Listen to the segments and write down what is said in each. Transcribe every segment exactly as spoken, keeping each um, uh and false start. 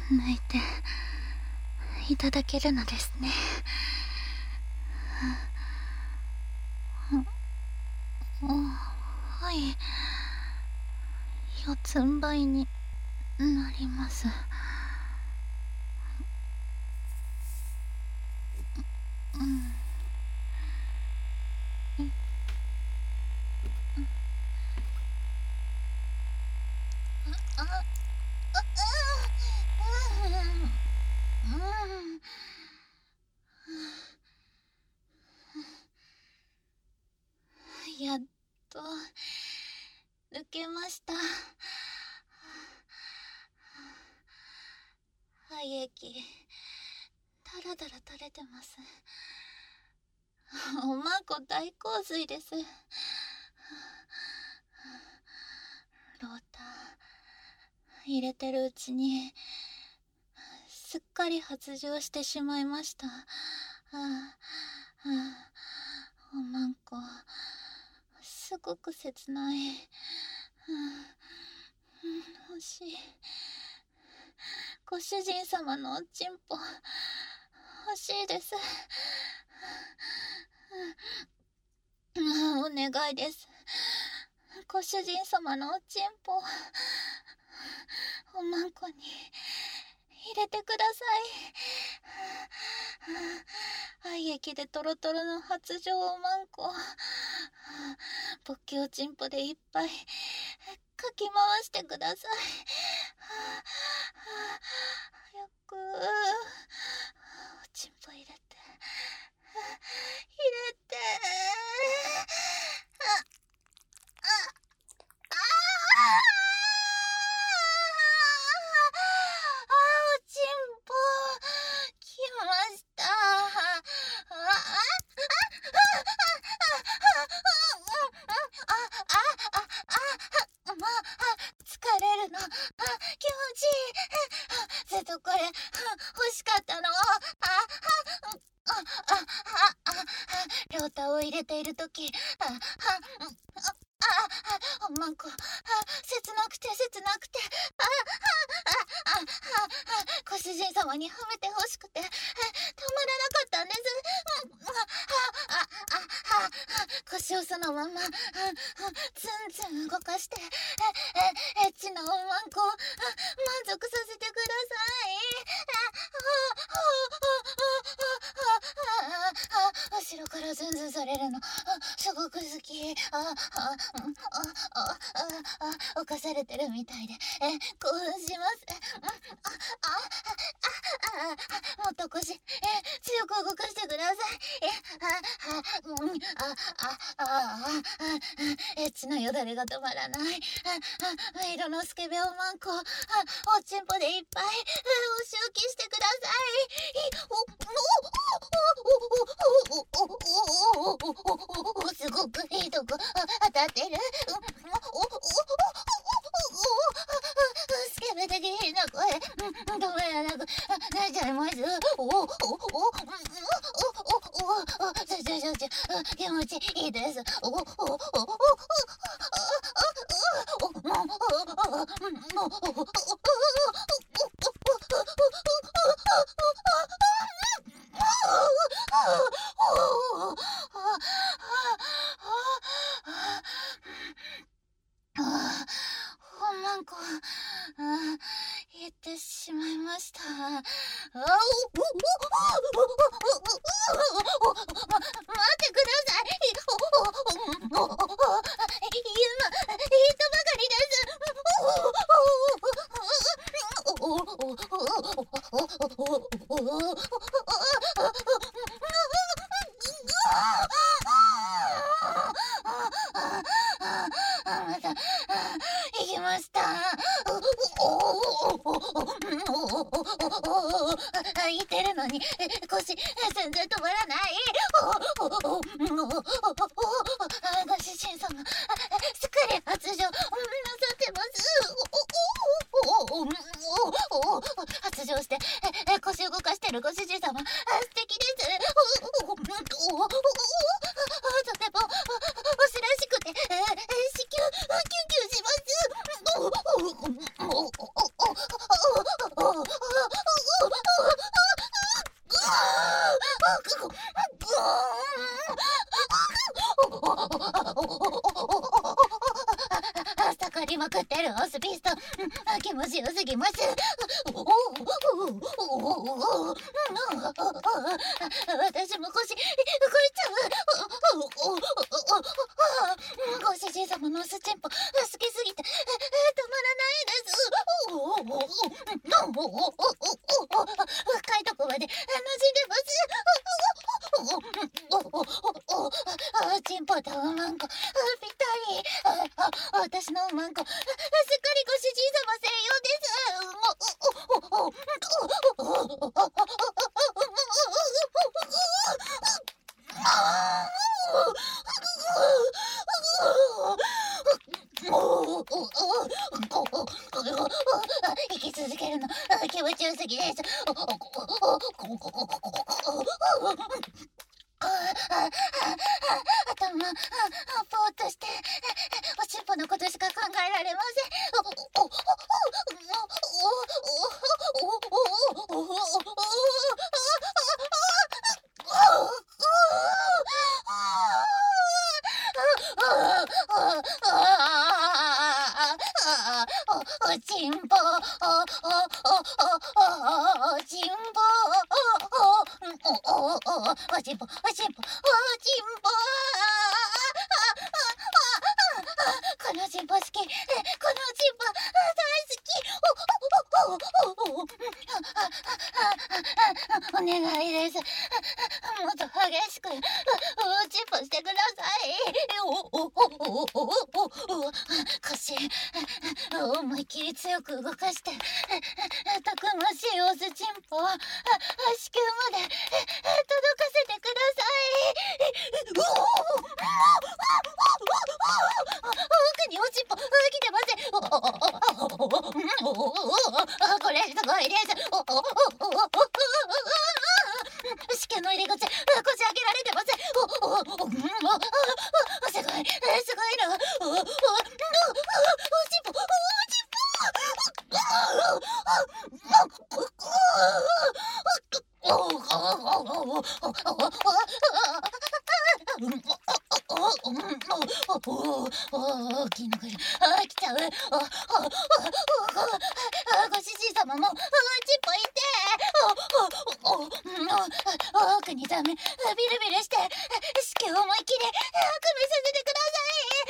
抜いていただけるのですね。はい、四つん這いになります。うん。やっと抜けました。肺液だらだら垂れてます。おまんこ大洪水です。ロータ入れてるうちにすっかり発情してしまいました。はあ、はあ、おまんこすごく切ない。はあ、欲しい。ご主人様のおちんぽ欲しいです。お願いです。ご主人様のおちんぽおまんこに入れてください。肺液でトロトロの発情おまんこ、勃起おちんぽでいっぱいかき回してください。早くおちんぽ入れて入れて。ああああおちんぽきました。あ疲れるの気持ちいい。ずっとこれ欲しかったの。両手を入れているとき、おまんこ切なくて切なくて、ご主人様に褒めてほしくてたまらなかったんです。腰をそのままツンツン動かしてエッチなおまんこ満足させてください。後ろからズンズンされるのすごく好き。ああああ犯されてるみたいでえ興奮します。もっと腰え強く動かしてください。えああああエッチなよだれが止まらない。メイドのスケベおまんこおちんぽでいっぱいお仕置きしてください。すごくいいとこ当たってる。スケベ的な声止めらなくなっちゃいます。おおおおおおちょちょちょちょ気持ちいいです。おおおおおまんこ言ってしまいました。あお待ってください。今言ったばかりです。また行きました。言ってるのに腰全然止まらない。ご主人様すっかり発情なさってます。発情して腰動かしてるご主人様素敵です。とてもおしらしくて子宮キュンキュンします。 盛りまくってるオスピスト、気持ちよすぎます。私も腰動いちゃう。ご主人様のオスチンポ好きすぎて止まらないです。深いとこまで馴染んでます。チンポとウマンコぴったり。私のウマンコすっかりご主人様専用です。生き続けるの気持ちよすぎです。頭ぼーっとしておしっぽのことしか考えられません。おちんぽおちんぽおちんぽおちんぽおちんぽこのちんぽ好き、このちんぽ大好き。お願いです。もっと激しくおちんぽしてください。腰思いっきり強く動かしてたくましいオスチンポを子宮まで届かせてください。奥におちんぽ来てません。これすごいです。子宮の入り口こじ開けられてません。すごいすごいな。おちんぽおちん大きいのが来ちゃう。ご主人様もちんぽいて。奥にダメビルビルして子宮思いっきり組みさせてくださ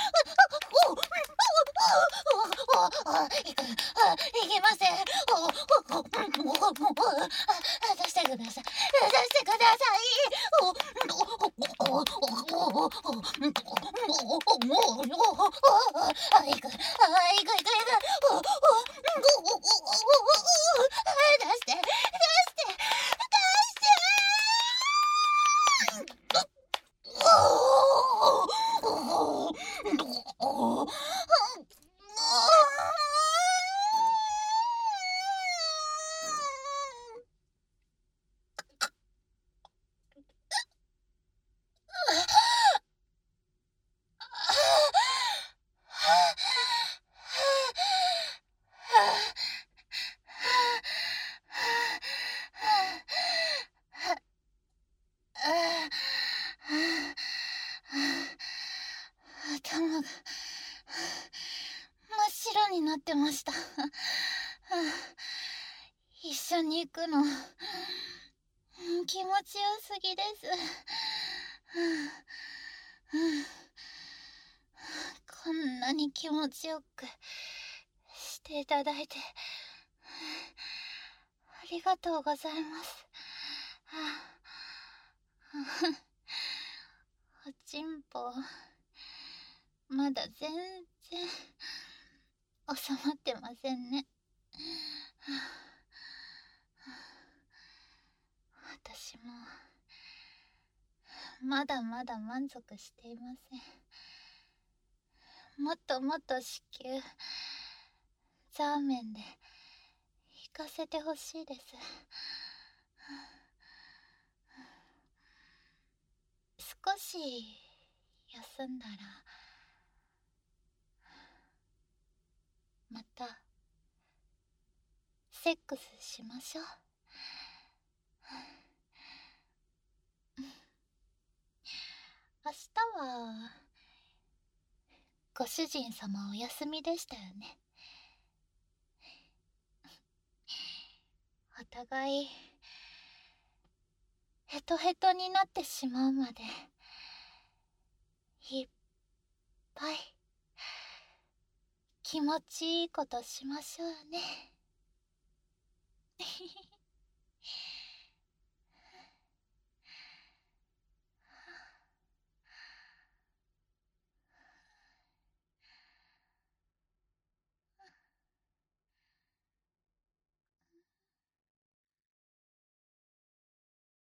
い。いくいけません。出してください。出してください。いくいくいくいく。出して出して出して頭が真っ白になってました。一緒に行くの気持ちよすぎです。こんなに気持ちよくしていただいてありがとうございます。おちんぽまだ全然収まってませんね。私もまだまだ満足していません。もっともっと子宮ザーメンで引かせてほしいです。少し休んだらまたセックスしましょう。 ご主人様お休みでしたよね。お互いヘトヘトになってしまうまでいっぱい気持ちいいことしましょうね。